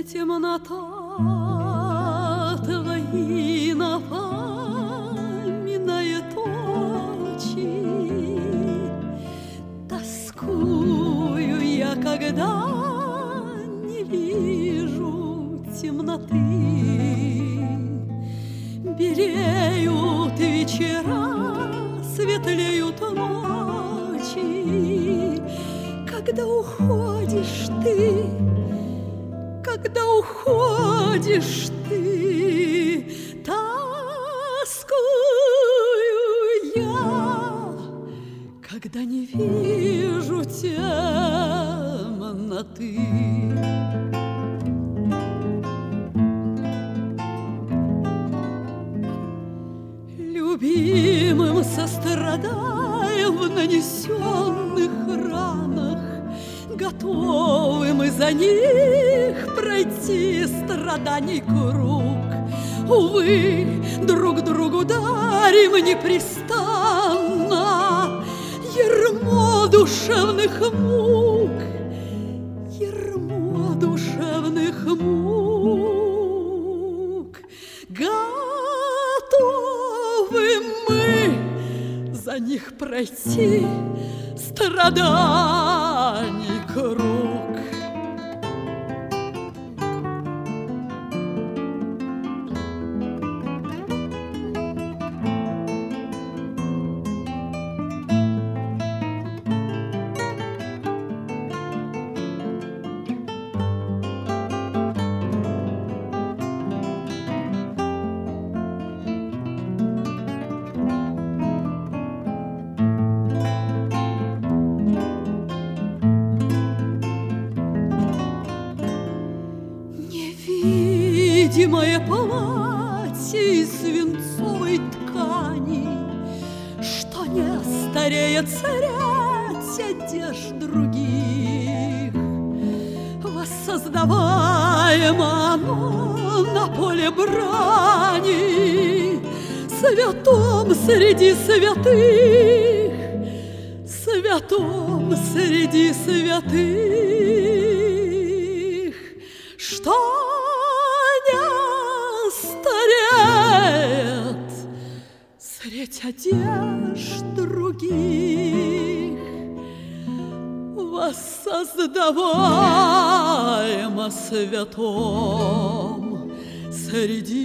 темнота твои напоминает очи. Тоскую я, когда не вижу темноты. Белеют вечера, светлеют ночи. Когда уходишь ты, когда уходишь ты, тоскую я, когда не вижу темноты. Любимым сострадаем в нанесенных ранах, готовы мы за них пройти страданий круг. Увы, друг другу дарим непрестанно ярмо душевных мук, ярмо душевных мук. Готовы мы за них пройти страданий круг. Невидимое платье из свинцовой ткани, что не стареет царять одежд других. Воссоздаваемо оно на поле брани, святом среди святых, святом среди святых, что стареет средь одежд других, воссоздаваемо святом среди